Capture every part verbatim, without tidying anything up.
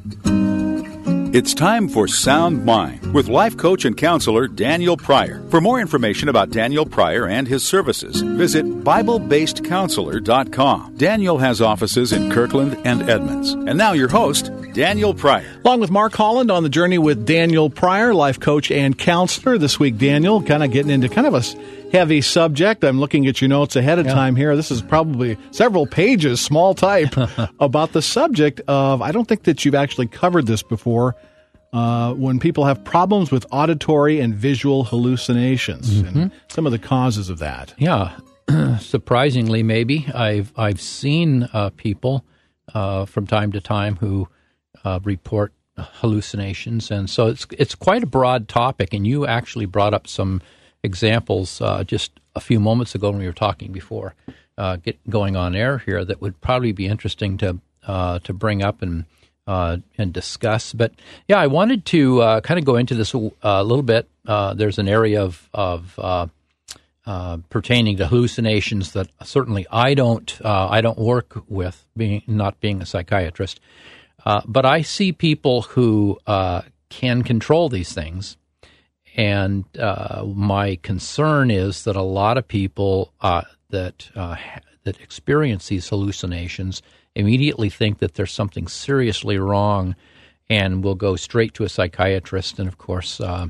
It's time for Sound Mind with life coach and counselor Daniel Pryor. For more information about Daniel Pryor and his services, visit Bible Based Counselor dot com. Daniel has offices in Kirkland and Edmonds. And now your host, Daniel Pryor. Along with Mark Holland on the journey with Daniel Pryor, life coach and counselor. This week, Daniel, kind of getting into kind of a heavy subject. I'm looking at your notes ahead of yeah. time here. This is probably several pages, small type, about the subject of, I don't think that you've actually covered this before, uh, when people have problems with auditory and visual hallucinations mm-hmm. and some of the causes of that. Yeah, surprisingly maybe. I've, I've seen uh, people uh, from time to time who uh, report hallucinations, and so it's it's quite a broad topic, and you actually brought up some examples uh, just a few moments ago when we were talking before uh, get going on air here that would probably be interesting to uh, to bring up and uh, and discuss. But yeah, I wanted to uh, kind of go into this a uh, little bit. Uh, there's an area of of uh, uh, pertaining to hallucinations that certainly I don't uh, I don't work with, being not being a psychiatrist, uh, but I see people who uh, can control these things. And uh, my concern is that a lot of people uh, that uh, that experience these hallucinations immediately think that there's something seriously wrong and will go straight to a psychiatrist. And, of course, uh,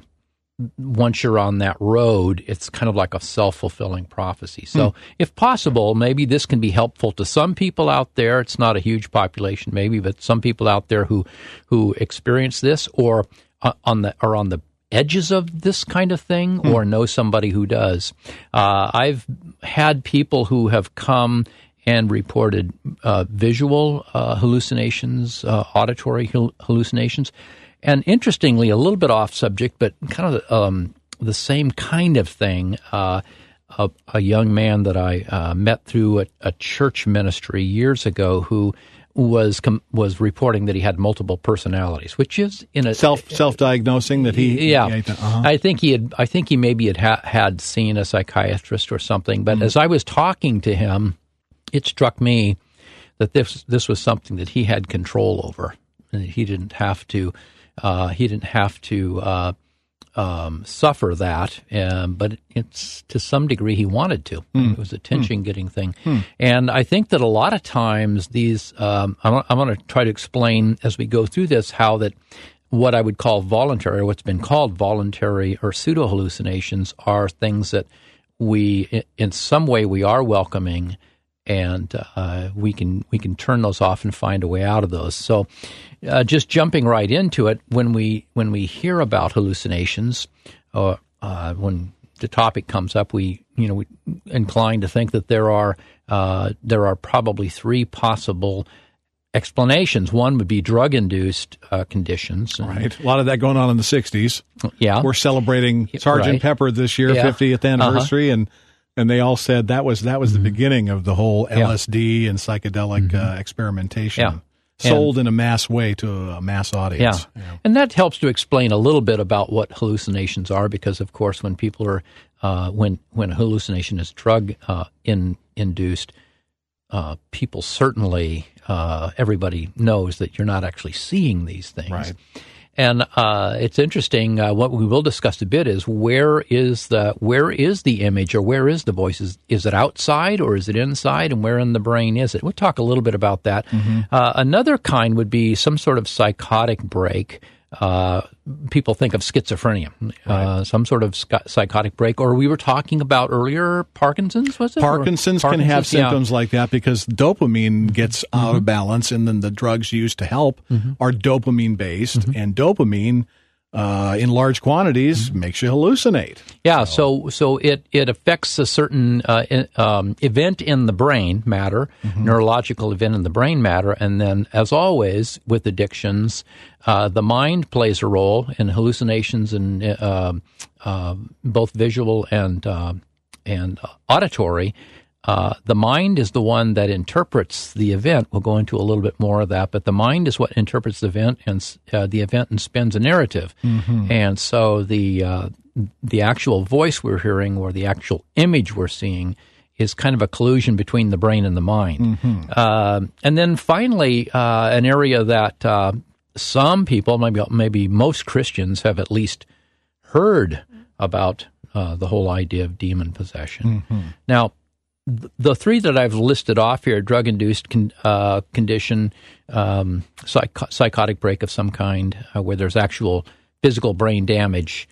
once you're on that road, it's kind of like a self-fulfilling prophecy. So hmm. if possible, maybe this can be helpful to some people out there. It's not a huge population maybe, but some people out there who, who experience this or uh, on the are on the edges of this kind of thing or know somebody who does. Uh, I've had people who have come and reported uh, visual uh, hallucinations, uh, auditory hallucinations, and interestingly, a little bit off subject, but kind of um, the same kind of thing. Uh, a, a young man that I uh, met through a, a church ministry years ago who was com- was reporting that he had multiple personalities, which is in a self self diagnosing that he yeah. He, uh-huh. I think he had I think he maybe had ha- had seen a psychiatrist or something. But mm-hmm. as I was talking to him, it struck me that this this was something that he had control over, and he didn't have to uh, he didn't have to uh, um, suffer that. Um, but it's to some degree he wanted to. Mm. It was a tension-getting mm. thing. Mm. And I think that a lot of times these, um, I'm, I'm going to try to explain as we go through this how that what I would call voluntary, or what's been called voluntary or pseudo-hallucinations are things that we, in some way, we are welcoming, and uh, we can we can turn those off and find a way out of those. So uh, just jumping right into it, when we when we hear about hallucinations, or uh, when the topic comes up, we you know we inclined to think that there are uh, there are probably three possible explanations. One would be drug-induced uh, conditions. Right. A lot of that going on in the sixties. Yeah. We're celebrating Sergeant right. Pepper this year, yeah. fiftieth anniversary, uh-huh. and and they all said that was that was mm-hmm. the beginning of the whole L S D yeah. and psychedelic mm-hmm. uh, experimentation. Yeah. Sold and, in a mass way to a mass audience. Yeah. yeah. And that helps to explain a little bit about what hallucinations are, because, of course, when people are, uh, when when a hallucination is drug uh, in, induced, uh, people certainly, uh, everybody knows that you're not actually seeing these things. Right. And uh, it's interesting. Uh, what we will discuss a bit is where is the where is the image, or where is the voice? Is, is it outside or is it inside? And where in the brain is it? We'll talk a little bit about that. Mm-hmm. Uh, another kind would be some sort of psychotic break. Uh, people think of schizophrenia, right. uh, some sort of sc- psychotic break. Or we were talking about earlier Parkinson's, was it? Parkinson's, Parkinson's can have symptoms yeah. like that because dopamine gets mm-hmm. out of balance, and then the drugs used to help mm-hmm. are dopamine-based, mm-hmm. and dopamine uh, in large quantities mm-hmm. makes you hallucinate. Yeah, so so, so it, it affects a certain uh, in, um, event in the brain matter, mm-hmm. neurological event in the brain matter, and then, as always, with addictions, uh, the mind plays a role in hallucinations and uh, uh, both visual and uh, and auditory. Uh, the mind is the one that interprets the event. We'll go into a little bit more of that, but the mind is what interprets the event and uh, the event and spins a narrative. Mm-hmm. And so the uh, the actual voice we're hearing, or the actual image we're seeing, is kind of a collusion between the brain and the mind. Mm-hmm. Uh, and then finally, uh, an area that uh, some people, maybe maybe most Christians, have at least heard about uh, the whole idea of demon possession. Mm-hmm. Now, th- the three that I've listed off here, drug-induced con- uh, condition, um, psych- psychotic break of some kind, uh, where there's actual physical brain damage,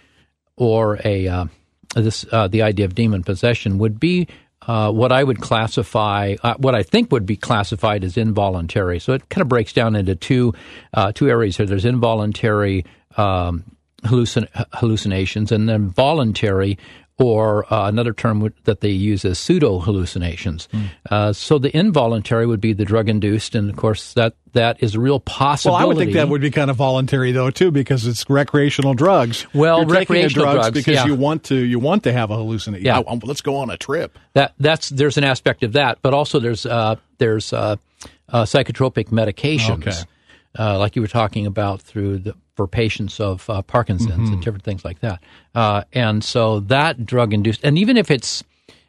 or a uh, this uh, the idea of demon possession would be uh, what I would classify, uh, what I think would be classified as involuntary. So it kind of breaks down into two uh, two areas here. There's involuntary um, hallucin- hallucinations, and then voluntary, or uh, another term w- that they use is pseudo-hallucinations. Mm. Uh, so the involuntary would be the drug-induced, and of course that that is a real possibility. Well, I would think that would be kind of voluntary, though, too, because it's recreational drugs. Well, You're recreational drugs, drugs because yeah. you want to you want to have a hallucination. Yeah. Oh, let's go on a trip. That that's there's an aspect of that, but also there's uh, there's uh, uh, psychotropic medications, Okay. uh, like you were talking about through the for patients of uh, Parkinson's mm-hmm. and different things like that. Uh, and so that drug induced, and even if it's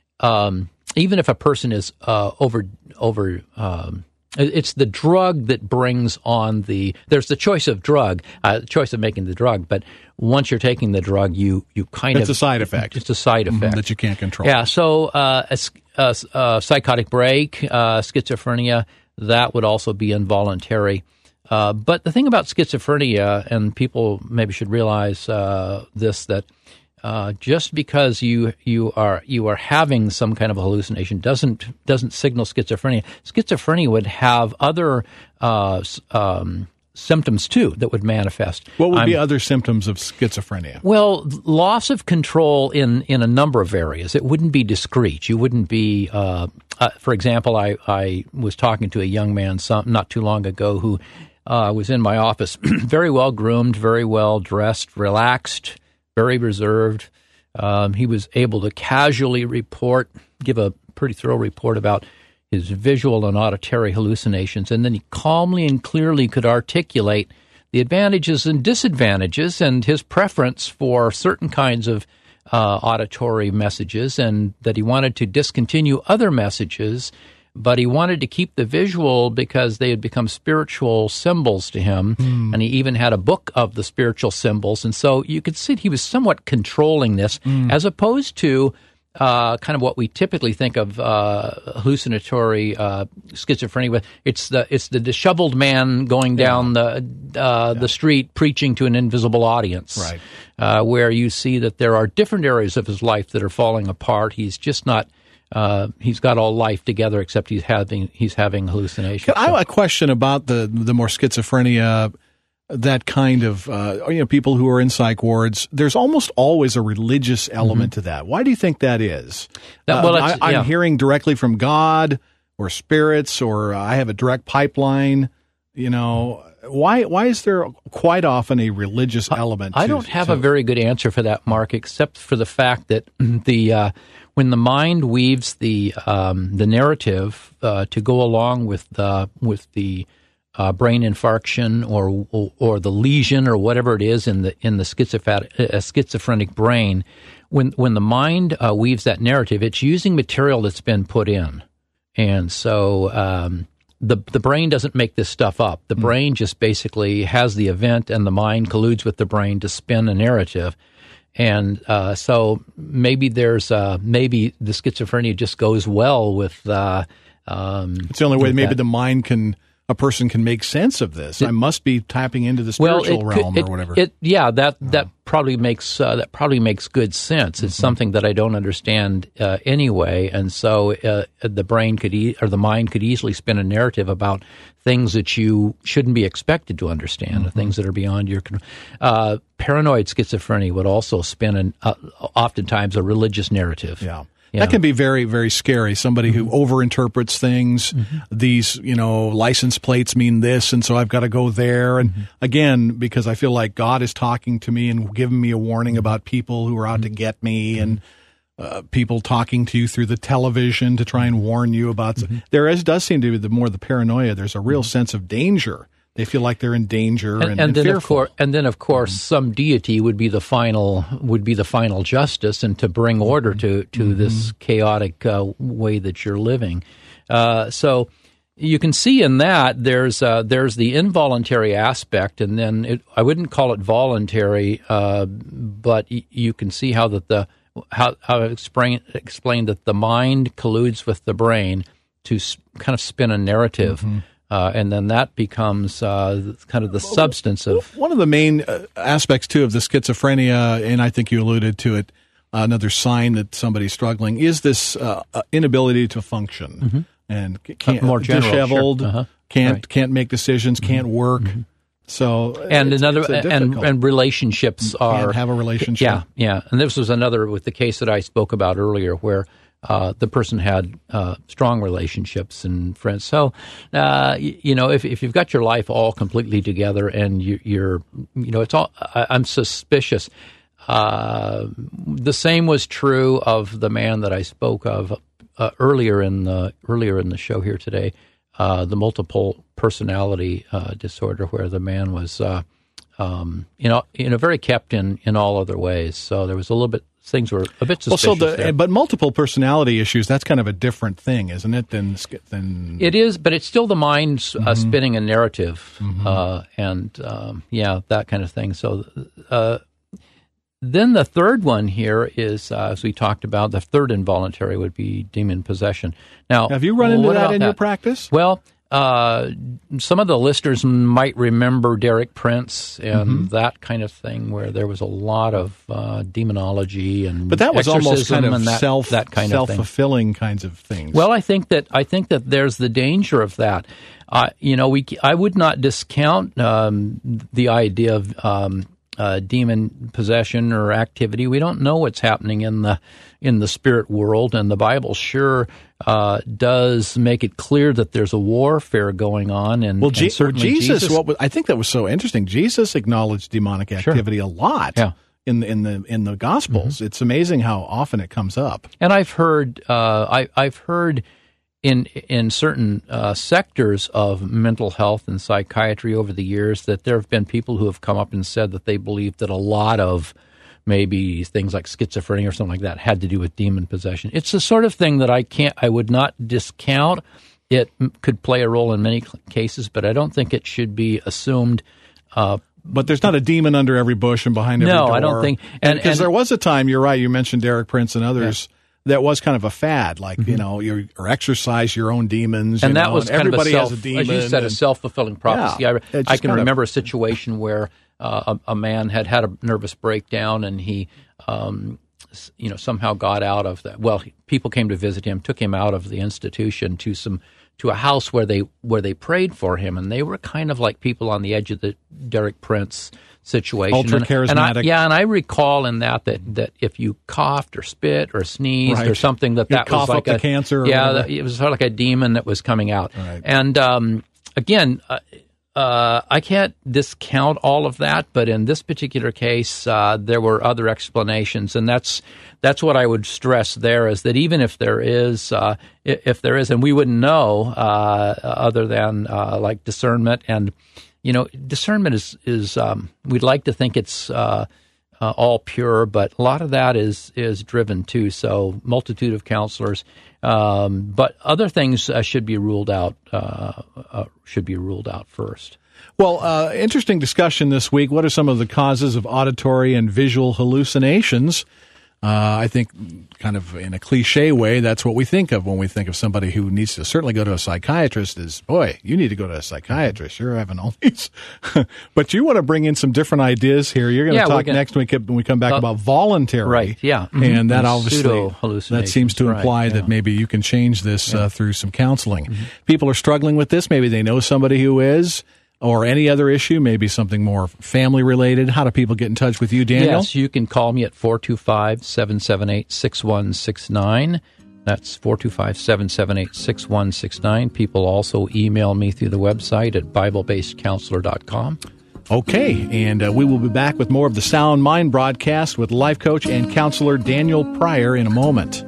um, even if a person is uh, over over. Um, It's the drug that brings on the. There's the choice of drug, uh, the choice of making the drug. But once you're taking the drug, you you kind it's of it's a side effect. It's a side effect mm-hmm, that you can't control. Yeah. So uh, a, a, a psychotic break, uh, schizophrenia, that would also be involuntary. Uh, but the thing about schizophrenia, and people maybe should realize uh, this, that uh, just because you you are you are having some kind of a hallucination doesn't doesn't signal schizophrenia. Schizophrenia would have other uh, um, symptoms too that would manifest. What would I'm, be other symptoms of schizophrenia? Well, loss of control in, in a number of areas. It wouldn't be discrete. You wouldn't be. Uh, uh, for example, I I was talking to a young man some, not too long ago who uh, was in my office, very well groomed, very well dressed, relaxed, very reserved. Um, he was able to casually report, give a pretty thorough report about his visual and auditory hallucinations, and then he calmly and clearly could articulate the advantages and disadvantages and his preference for certain kinds of uh, auditory messages, and that he wanted to discontinue other messages, but he wanted to keep the visual because they had become spiritual symbols to him, mm. and he even had a book of the spiritual symbols. And so you could see he was somewhat controlling this, mm. as opposed to uh, kind of what we typically think of uh, hallucinatory uh, schizophrenia. It's the it's the disheveled man going down yeah. the uh, yeah. the street preaching to an invisible audience, right? Uh, where you see that there are different areas of his life that are falling apart. He's just not. Uh, he's got all life together, except he's having he's having hallucinations. I have a question about the the more schizophrenia, that kind of uh, you know, people who are in psych wards. There's almost always a religious element mm-hmm. to that. Why do you think that is? That, well, uh, I, I'm yeah. hearing directly from God or spirits, or I have a direct pipeline. You know, why why is there quite often a religious element? I, I to, don't have to, a very good answer for that, Mark, except for the fact that the uh, when the mind weaves the um, the narrative uh, to go along with the with the uh, brain infarction or, or or the lesion or whatever it is in the in the schizophrenic, uh, schizophrenic brain, when when the mind uh, weaves that narrative, it's using material that's been put in, and so. Um, The the brain doesn't make this stuff up. The mm. brain just basically has the event, and the mind colludes with the brain to spin a narrative. And uh, so maybe there's uh, maybe the schizophrenia just goes well with. Uh, um, it's the only way maybe that. the mind can. A person can make sense of this. It, I must be tapping into the spiritual well, it, realm it, or whatever. It, yeah, that that probably makes uh, that probably makes good sense. It's mm-hmm. something that I don't understand uh, anyway, and so uh, the brain could e- or the mind could easily spin a narrative about things that you shouldn't be expected to understand, mm-hmm. things that are beyond your control. Uh, paranoid schizophrenia would also spin an uh, oftentimes a religious narrative. Yeah. Yeah. That can be very, very scary. Somebody who mm-hmm. overinterprets things. Mm-hmm. These, you know, license plates mean this, and so I've got to go there. And mm-hmm. again, because I feel like God is talking to me and giving me a warning about people who are out mm-hmm. to get me, and uh, people talking to you through the television to try and warn you about. Mm-hmm. There is, does seem to be the more the paranoia. There's a real mm-hmm. sense of danger. They feel like they're in danger and, and, and, and then fearful. of course, and then of course, mm-hmm. some deity would be the final would be the final justice, and to bring order to to mm-hmm. this chaotic uh, way that you're living. Uh, so, you can see in that there's uh, there's the involuntary aspect, and then it, I wouldn't call it voluntary, uh, but y- you can see how that the how how I explain explain that the mind colludes with the brain to s- kind of spin a narrative. Mm-hmm. Uh, and then that becomes uh, kind of the substance of... One of the main uh, aspects, too, of the schizophrenia, and I think you alluded to it, uh, another sign that somebody's struggling, is this uh, inability to function. Mm-hmm. And can't, uh, more general, disheveled, sure. uh-huh. can't right. can't make decisions, mm-hmm. can't work. Mm-hmm. So and it's, another it's and and relationships you are... Can't have a relationship. Yeah, yeah. And this was another with the case that I spoke about earlier where... Uh, the person had uh, strong relationships and friends. So, uh, you, you know, if if you've got your life all completely together and you, you're, you know, it's all. I, I'm suspicious. Uh, the same was true of the man that I spoke of uh, earlier in the earlier in the show here today, uh, the multiple personality uh, disorder, where the man was, uh, um, you know, you know, very kept in in all other ways. So there was a little bit. Things were a bit suspicious. Well, so the, there. but multiple personality issues, that's kind of a different thing, isn't it? Than, than It is, but it's still the mind uh, mm-hmm. spinning a narrative, mm-hmm. uh, and um, yeah, that kind of thing. So uh, then the third one here is, uh, as we talked about, the third involuntary would be demon possession. Now, have you run into that in that? your practice? Well, uh, some of the listeners might remember Derek Prince and mm-hmm. that kind of thing, where there was a lot of uh, demonology and but that was almost kind of that, self that kind self-fulfilling of thing. kinds of things. Well, I think that I think that there's the danger of that. Uh, you know, we I would not discount um, the idea of um, uh, demon possession or activity. We don't know what's happening in the in the spirit world, and the Bible sure uh, does make it clear that there's a warfare going on. And, well, and Je- certainly Jesus, Jesus, what was, I think that was so interesting. Jesus acknowledged demonic activity sure. a lot yeah. in the in the in the Gospels. Mm-hmm. It's amazing how often it comes up. And I've heard, uh, I, I've heard. In in certain uh, sectors of mental health and psychiatry over the years that there have been people who have come up and said that they believe that a lot of maybe things like schizophrenia or something like that had to do with demon possession. It's the sort of thing that I can't, I would not discount. It could play a role in many cases, but I don't think it should be assumed. Uh, but there's not a demon under every bush and behind every no, door. No, I don't think. And because there was a time, you're right, you mentioned Derek Prince and others. Yeah. That was kind of a fad, like, mm-hmm. you know, you or exercise your own demons. And you that know, was and kind everybody of a self, has a demon. As you said, and, a self-fulfilling prophecy. Yeah, I, I can remember of, a situation where uh, a, a man had had a nervous breakdown, and he, um, you know, somehow got out of that. Well, he, people came to visit him, took him out of the institution to some to a house where they where they prayed for him, and they were kind of like people on the edge of the Derek Prince situation. Ultra charismatic. And, and I, yeah, and I recall in that, that that if you coughed or spit or sneezed right. or something, that You'd that cough was like up a the cancer. Yeah, that, it was sort of like a demon that was coming out. Right. And um, again, uh, uh, I can't discount all of that, but in this particular case, uh, there were other explanations, and that's that's what I would stress there is that even if there is, uh, if there is, and we wouldn't know uh, other than uh, like discernment and. You know, discernment is, is um, we'd like to think it's uh, uh, all pure, but a lot of that is is driven too. So multitude of counselors, um, but other things uh, should be ruled out. Uh, uh, should be ruled out first. Well, uh, interesting discussion this week. What are some of the causes of auditory and visual hallucinations? Uh, I think kind of in a cliche way, that's what we think of when we think of somebody who needs to certainly go to a psychiatrist is, boy, you need to go to a psychiatrist. You're having all these. But you want to bring in some different ideas here. You're going to yeah, talk gonna, next week when we come back uh, about voluntary. Right, yeah. Mm-hmm. And that and obviously, that seems to imply right, that yeah. maybe you can change this yeah. uh, through some counseling. Mm-hmm. People are struggling with this. Maybe they know somebody who is. Or any other issue, maybe something more family-related. How do people get in touch with you, Daniel? Yes, you can call me at four two five, seven seven eight, six one six nine. That's four two five, seven seven eight, six one six nine. People also email me through the website at bible based counselor dot com. Okay, and uh, we will be back with more of the Sound Mind broadcast with life coach and counselor Daniel Pryor in a moment.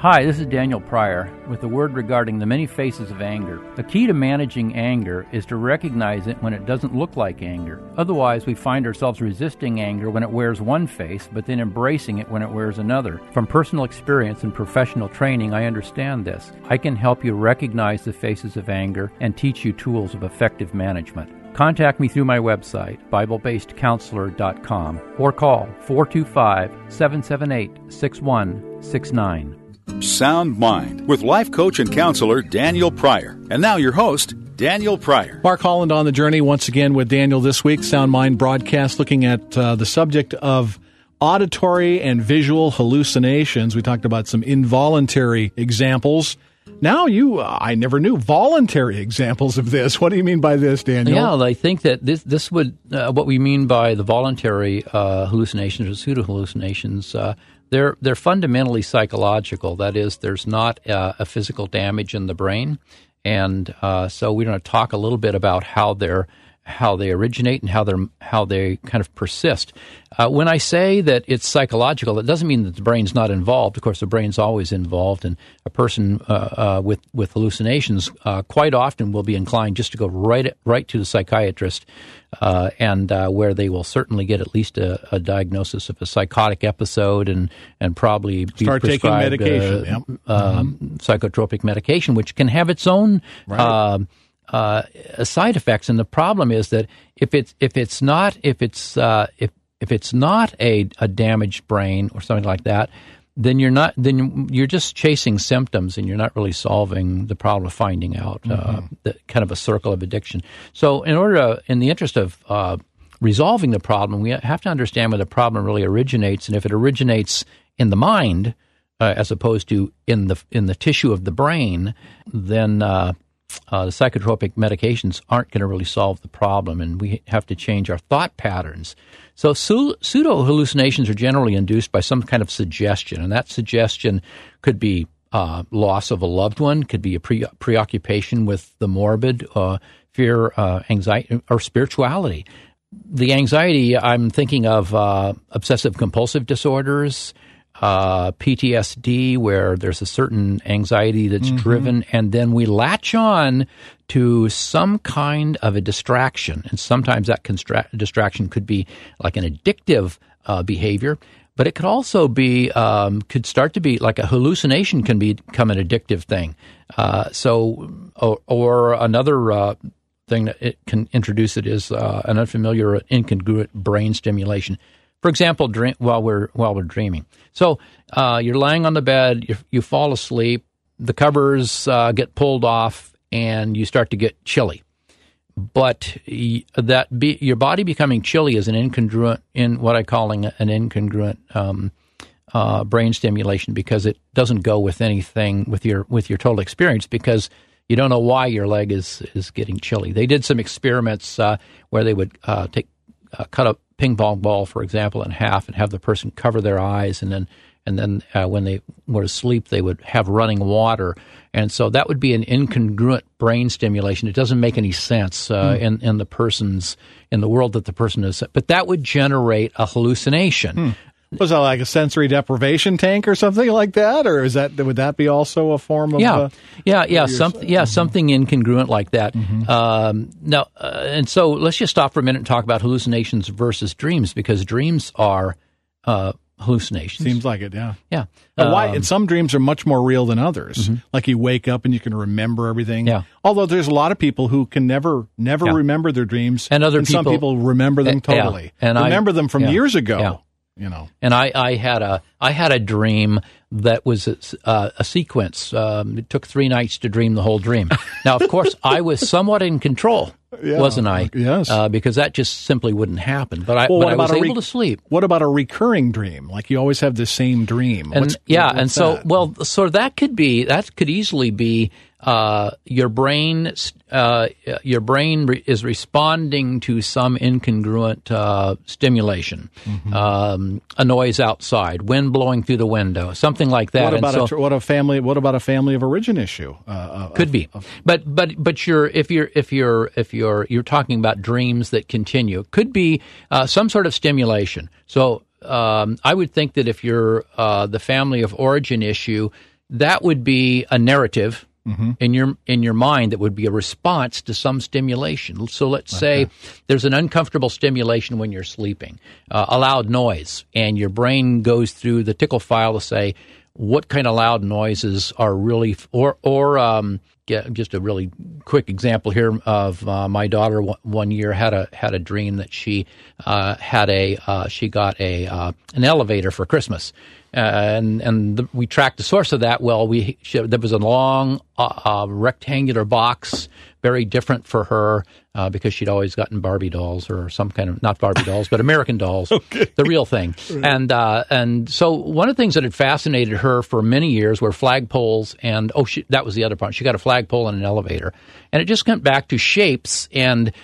Hi, this is Daniel Pryor with a word regarding the many faces of anger. The key to managing anger is to recognize it when it doesn't look like anger. Otherwise, we find ourselves resisting anger when it wears one face, but then embracing it when it wears another. From personal experience and professional training, I understand this. I can help you recognize the faces of anger and teach you tools of effective management. Contact me through my website, Bible Based Counselor dot com, or call four two five, seven seven eight, six one six nine. Sound Mind with life coach and counselor Daniel Pryor. And now your host, Daniel Pryor. Mark Holland on the journey once again with Daniel this week. Sound Mind broadcast looking at uh, the subject of auditory and visual hallucinations. We talked about some involuntary examples. Now you, uh, I never knew voluntary examples of this. What do you mean by this, Daniel? Yeah, I think that this this would, uh, what we mean by the voluntary uh, hallucinations or pseudo hallucinations, uh, they're they're fundamentally psychological. That is, there's not uh, a physical damage in the brain, and uh, so we're going to talk a little bit about how they're how they originate and how they're how they kind of persist. Uh, when I say that it's psychological, it doesn't mean that the brain's not involved. Of course, the brain's always involved, and a person uh, uh, with with hallucinations uh, quite often will be inclined just to go right right to the psychiatrist, uh, and uh, where they will certainly get at least a, a diagnosis of a psychotic episode, and and probably be start taking prescribed medication, uh, yep. uh, mm-hmm. psychotropic medication, which can have its own. Right. Uh, Uh, side effects, and the problem is that if it's if it's not if it's uh, if if it's not a, a damaged brain or something like that, then you're not then you're just chasing symptoms, and you're not really solving the problem of finding out mm-hmm. uh, the kind of a circle of addiction. So, in order to, in the interest of uh, resolving the problem, we have to understand where the problem really originates, and if it originates in the mind uh, as opposed to in the in the tissue of the brain, then uh, Uh, the psychotropic medications aren't going to really solve the problem, and we have to change our thought patterns. So su- pseudo-hallucinations are generally induced by some kind of suggestion, and that suggestion could be uh, loss of a loved one, could be a pre- preoccupation with the morbid, uh, fear, uh, anxiety, or spirituality. The anxiety, I'm thinking of uh, obsessive-compulsive disorders, Uh, P T S D, where there's a certain anxiety that's mm-hmm. driven, and then we latch on to some kind of a distraction. And sometimes that constra- distraction could be like an addictive uh, behavior, but it could also be, um, could start to be like a hallucination can be, become an addictive thing. Uh, so, or, or another uh, thing that it can introduce it is uh, an unfamiliar or incongruent brain stimulation. For example, dream, while we're while we're dreaming. So uh, you're lying on the bed, you, you fall asleep, the covers uh, get pulled off, and you start to get chilly. But y- that be, your body becoming chilly is an incongruent, in what I'm calling an incongruent um, uh, brain stimulation, because it doesn't go with anything with your with your total experience, because you don't know why your leg is is getting chilly. They did some experiments uh, where they would uh, take uh, cut a ping pong ball, for example, in half, and have the person cover their eyes, and then and then uh, when they were asleep, they would have running water, and so that would be an incongruent brain stimulation. It doesn't make any sense uh, mm. in in the person's in the world that the person is, but that would generate a hallucination. Mm. Was that like a sensory deprivation tank or something like that, or is that would that be also a form of yeah uh, yeah yeah something yeah mm-hmm. something incongruent like that? Mm-hmm. Um, now uh, and so let's just stop for a minute and talk about hallucinations versus dreams, because dreams are uh, hallucinations. Seems like it, yeah, yeah. Uh, why? Um, and some dreams are much more real than others. Mm-hmm. Like you wake up and you can remember everything. Yeah. Although there's a lot of people who can never never yeah. remember their dreams, and other and people, some people remember them totally. Yeah. And remember I, them from yeah. years ago. Yeah. You know, and I, I had a I had a dream that was a, uh, a sequence. Um, it took three nights to dream the whole dream. Now, of course, I was somewhat in control, yeah, wasn't I? Yes, uh, because that just simply wouldn't happen. But I, well, but I was re- able to sleep. What about a recurring dream? Like you always have the same dream. And what's, yeah, what's and so that? well, so that could be that could easily be uh, your brain. Uh, your brain re- is responding to some incongruent uh, stimulation, mm-hmm. um, a noise outside, wind blowing through the window, something like that. What about and so, a, what a family? What about a family of origin issue? Uh, could of, be, of, but but but you're if you're if you're if you're you're talking about dreams that continue, it could be uh, some sort of stimulation. So um, I would think that if you're uh, the family of origin issue, that would be a narrative mm-hmm. in your in your mind that would be a response to some stimulation. So let's okay. say there's an uncomfortable stimulation when you're sleeping, uh, a loud noise, and your brain goes through the tickle file to say, what kind of loud noises are really, or or um, get just a really quick example here of uh, my daughter one year had a had a dream that she uh, had a uh, she got a uh, an elevator for Christmas, uh, and and the, we tracked the source of that. Well, we she, there was a long uh, uh, rectangular box, very different for her. Uh, because she'd always gotten Barbie dolls or some kind of, not Barbie dolls, but American dolls, okay. the real thing. Right. And uh, and so one of the things that had fascinated her for many years were flagpoles and, oh, she, that was the other part. She got a flagpole and an elevator. And it just went back to shapes, and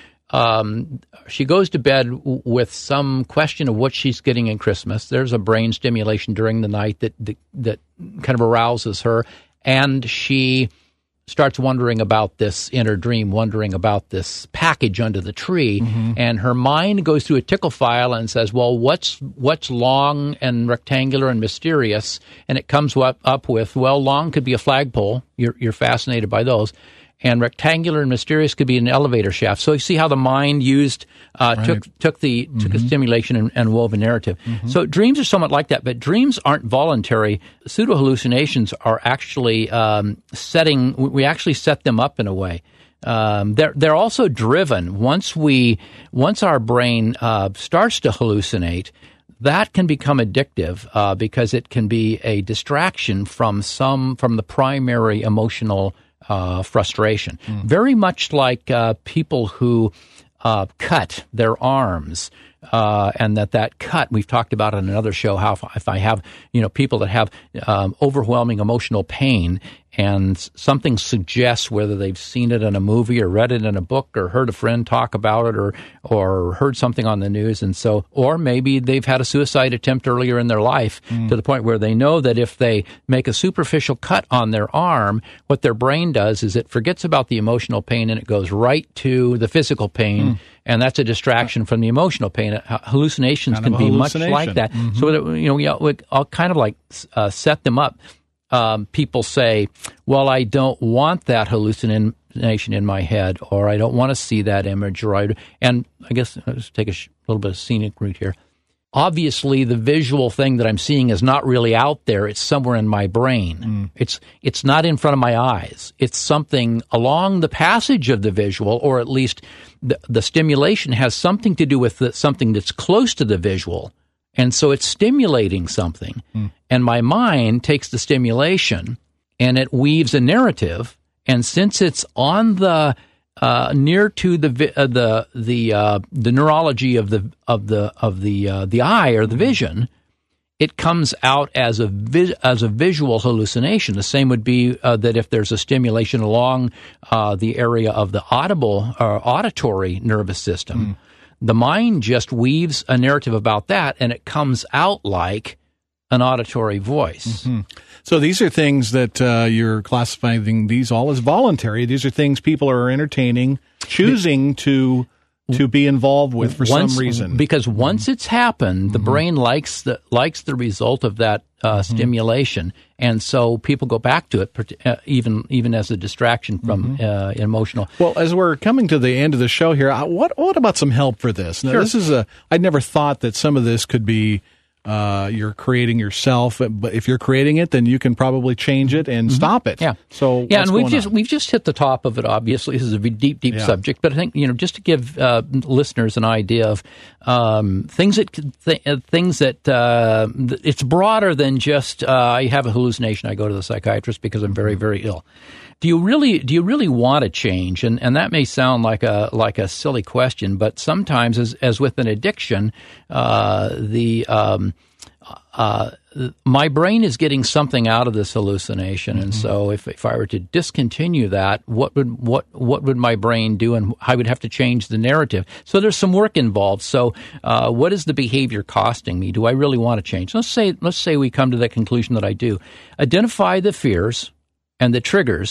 um, she goes to bed w- with some question of what she's getting in Christmas. There's a brain stimulation during the night that that, that kind of arouses her, and she starts wondering about this in her dream, wondering about this package under the tree, mm-hmm. and her mind goes through a tickle file and says, well, what's what's long and rectangular and mysterious? And it comes up, up with, well, long could be a flagpole. You're, you're fascinated by those. And rectangular and mysterious could be an elevator shaft. So you see how the mind used uh, right. took took the mm-hmm. took a stimulation and, and wove a narrative. Mm-hmm. So dreams are somewhat like that, but dreams aren't voluntary. Pseudo hallucinations are actually um, setting. We actually set them up in a way. Um, they're they're also driven. Once we once our brain uh, starts to hallucinate, that can become addictive uh, because it can be a distraction from some from the primary emotional Uh, frustration. Mm. Very much like uh, people who uh, cut their arms, uh, and that that cut, we've talked about in another show, how if, if I have, you know, people that have um, overwhelming emotional pain, and something suggests, whether they've seen it in a movie or read it in a book or heard a friend talk about it or or heard something on the news, and so, or maybe they've had a suicide attempt earlier in their life mm. to the point where they know that if they make a superficial cut on their arm, what their brain does is it forgets about the emotional pain and it goes right to the physical pain, mm. and that's a distraction from the emotional pain. Hallucinations kind can be hallucination. much like that. Mm-hmm. So, that, you know, I'll kind of like uh, set them up. Um, people say, well, I don't want that hallucination in my head, or I don't want to see that image, or I, and I guess I'll just take a sh- little bit of scenic route here. Obviously, the visual thing that I'm seeing is not really out there. It's somewhere in my brain. Mm. It's it's not in front of my eyes. It's something along the passage of the visual, or at least the, the stimulation has something to do with the, something that's close to the visual. And so it's stimulating something, mm. and my mind takes the stimulation and it weaves a narrative. And since it's on the uh, near to the uh, the the uh, the neurology of the of the of the uh, the eye or the vision, it comes out as a vi- as a visual hallucination. The same would be uh, that if there's a stimulation along uh, the area of the audible or auditory nervous system. Mm. The mind just weaves a narrative about that, and it comes out like an auditory voice. Mm-hmm. So these are things that uh, you're classifying these all as voluntary. These are things people are entertaining, choosing to to be involved with for once, some reason. Because once mm-hmm. it's happened, the mm-hmm. brain likes the likes the result of that uh, mm-hmm. stimulation, and so people go back to it, uh, even even as a distraction from mm-hmm. uh, emotional. Well, as we're coming to the end of the show here, what what about some help for this? Now, sure. This is a I never thought that some of this could be. Uh, you're creating yourself, but if you're creating it, then you can probably change it and mm-hmm. stop it. Yeah. So yeah, and we've going just on? we've just hit the top of it. Obviously, this is a deep, deep yeah. subject. But I think, you know, just to give uh, listeners an idea of um, things that th- things that uh, it's broader than just uh, I have a hallucination, I go to the psychiatrist because I'm very, very ill. Do you really do you really want to change? And and that may sound like a like a silly question, but sometimes, as as with an addiction, uh, the um, uh, my brain is getting something out of this hallucination, mm-hmm. and so if if I were to discontinue that, what would what what would my brain do, and I would have to change the narrative. So there's some work involved. So uh, what is the behavior costing me? Do I really want to change? Let's say let's say we come to the conclusion that I do. Identify the fears and the triggers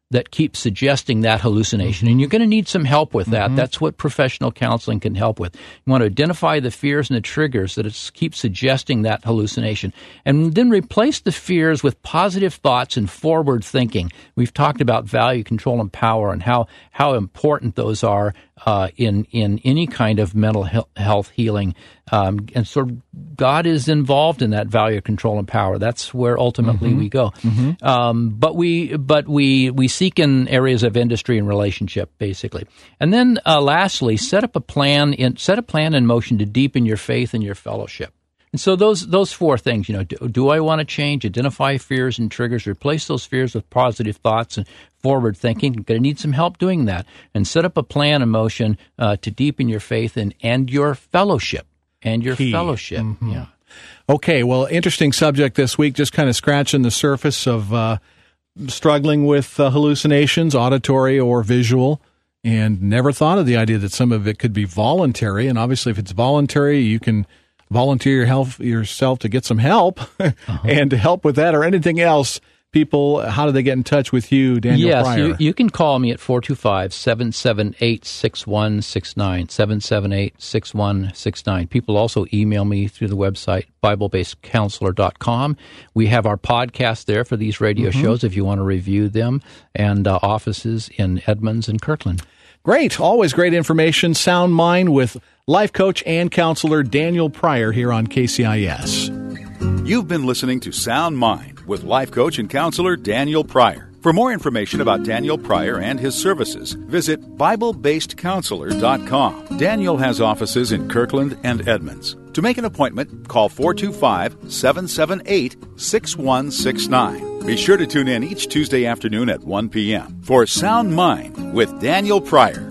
that keep suggesting that hallucination. And you're going to need some help with that. Mm-hmm. That's what professional counseling can help with. You want to identify the fears and the triggers that it's, keep suggesting that hallucination. And then replace the fears with positive thoughts and forward thinking. We've talked about value, control, and power and how, how important those are uh, in, in any kind of mental health healing. Um, and so God is involved in that value, control, and power. That's where ultimately mm-hmm. we go. Mm-hmm. Um, but we, but we, we seek in areas of industry and relationship, basically. And then, uh, lastly, set up a plan in set a plan in motion to deepen your faith and your fellowship. And so those those four things, you know, do, do I want to change? Identify fears and triggers. Replace those fears with positive thoughts and forward thinking. You're going to need some help doing that. And set up a plan in motion uh, to deepen your faith and, and your fellowship. And your Key. fellowship. Mm-hmm. Yeah. Okay, well, interesting subject this week, just kind of scratching the surface of uh, struggling with uh, hallucinations, auditory or visual, and never thought of the idea that some of it could be voluntary. And obviously, if it's voluntary, you can volunteer your health, yourself to get some help uh-huh. and to help with that or anything else. People, how do they get in touch with you, Daniel yes, Pryor? Yes, you, you can call me at four two five, seven seven eight, six one six nine, seven seven eight, six one six nine. People also email me through the website, Bible Based Counselor dot com. We have our podcast there for these radio mm-hmm. shows if you want to review them, and uh, offices in Edmonds and Kirkland. Great. Always great information. Sound Mind with life coach and counselor Daniel Pryor here on K C I S. You've been listening to Sound Mind with life coach and counselor Daniel Pryor. For more information about Daniel Pryor and his services, visit Bible Based Counselor dot com. Daniel has offices in Kirkland and Edmonds. To make an appointment, call four two five, seven seven eight, six one six nine. Be sure to tune in each Tuesday afternoon at one p.m. for Sound Mind with Daniel Pryor.